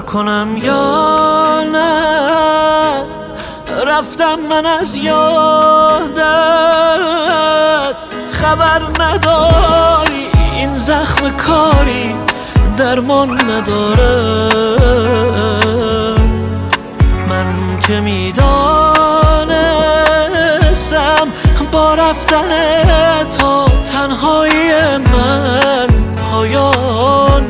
کنم یا نه، رفتم من از یادت. خبر نداری این زخم کاری درمان نداره. من که میدانستم با رفتن تو تنهایی من پایان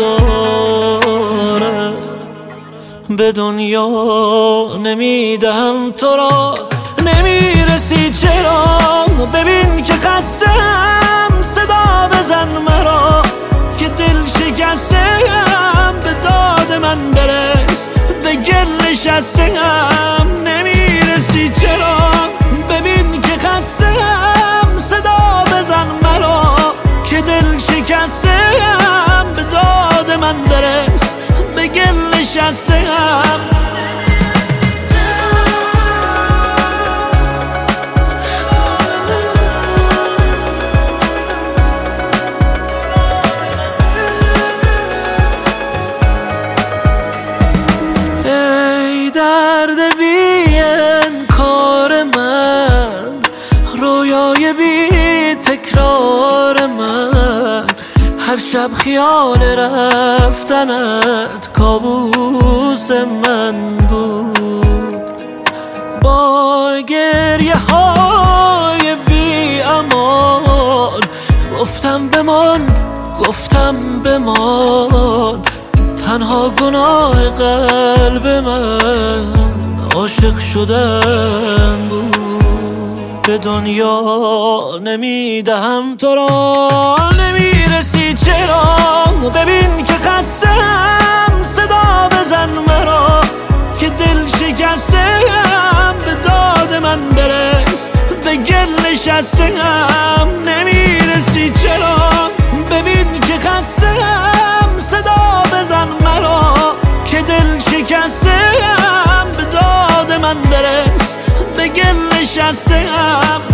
نداره. به دنیا نمیدهم تو را، نمیرسی چرا؟ ببین که خستم، صدا بزن مرا که دل شکستم. به داد من برس، به گل نشستم. نمیرسی چرا؟ ببین که خستم، صدا بزن مرا که دل شکستم. به داد من برس، به گل نشستم. درد بی انکار من، رویای بی تکرار من، هر شب خیال رفتنت کابوس من بود. با گریه های بی امان گفتم بمان، گفتم بمان. تنها گناه قلب من عاشق شدن بود. به دنیا نمیدهم تو را، نمیرسی چرا؟ ببین که خستم، صدا بزن مرا که دل شکستم. به داد من برس، به گل نشستم. نمیرسی چرا؟ ببین که خستم، صدا بزن مرا که دل شکستم. به داد من برس، به گل نشستم.